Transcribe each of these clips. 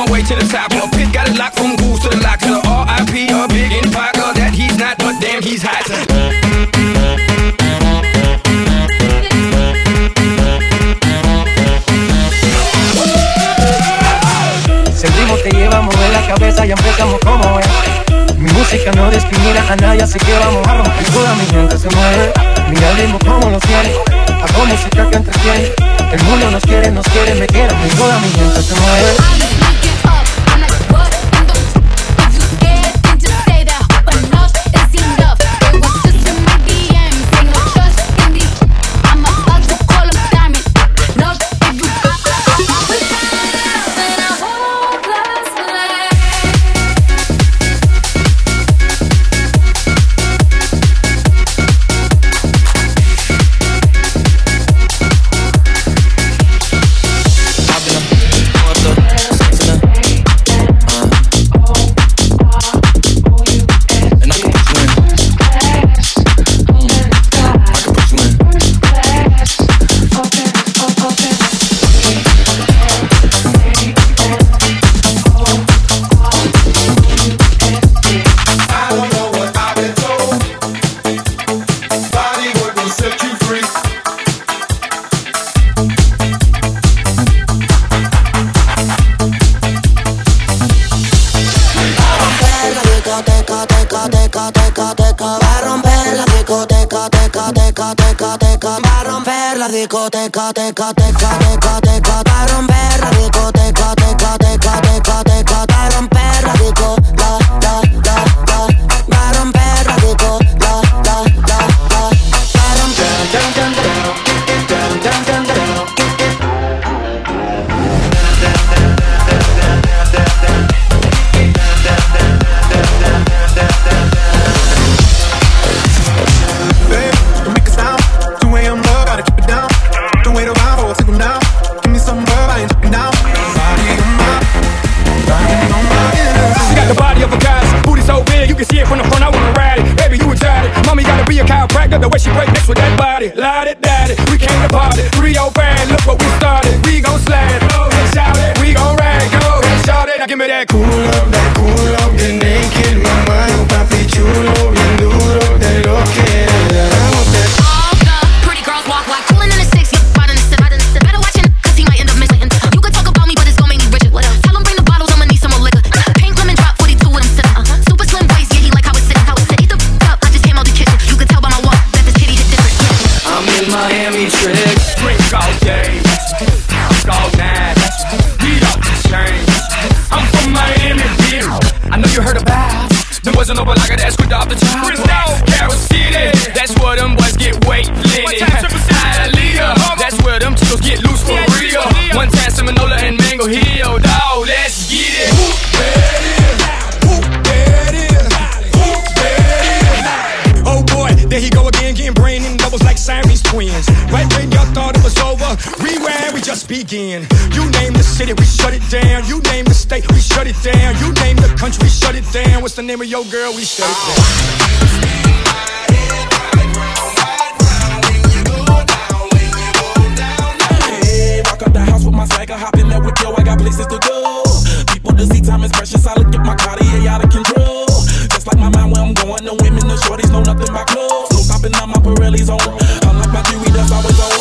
my way to the top. A pit got it locked from goose to the lock. The R.I.P. a big in Parker that he's not, but damn he's hot. Sentimos que llevamos en la cabeza y empezamos como es. Mi música no discrimina a nadie, así que vamos a romper. Toda mi gente se mueve, mira el ritmo como lo tiene. Hago música que entretiene. El mundo nos quiere, me quiere. Y toda mi gente se mueve. Begin. You name the city, we shut it down. You name the state, we shut it down. You name the country, we shut it down. What's the name of your girl? We shut it down. Hey, walk up the house with my swagger, hop in there with yo. I got places to go. People to see, time is precious. I look at my Cartier out of control. Just like my mind where I'm going. The women, the shorties know nothing but clothes. No stopping on my Pirelli's on. Unlike my jewelry, that's always on.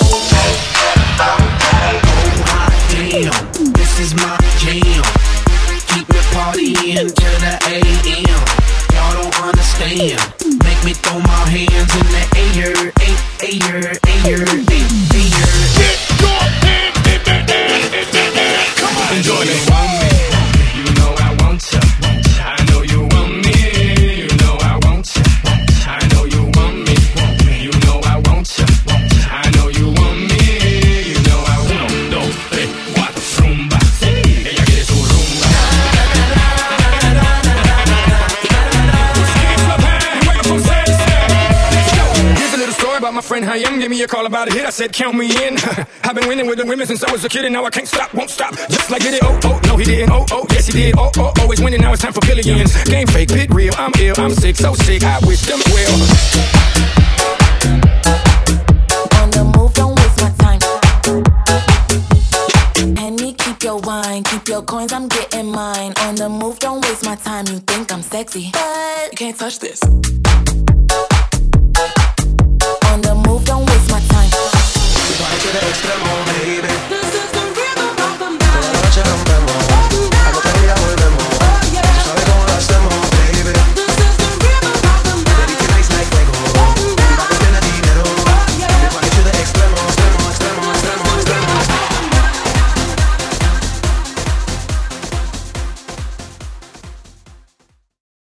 Damn, this is my jam. Keep me partying till the AM. Y'all don't understand. Make me throw my hands in the air, air, air, air, air. Get your hands in the air. Come on, enjoy it. You want me? You know I want you. I know you want me. You know I want you. I know you want me. You know I want you. I know you want me. My friend Hayam gave me a call about a hit. I said, count me in. I've been winning with the women since I was a kid, and now I can't stop, won't stop. Just like did it, oh, oh, no he didn't, oh, oh, yes he did, oh, oh, always winning, now it's time for billions. Game fake, pit real, I'm ill, I'm sick, so sick, I wish them well. On the move, don't waste my time. Penny, keep your wine. Keep your coins, I'm getting mine. On the move, don't waste my time. You think I'm sexy, but you can't touch this. On the move, don't waste my time. Party to the extra.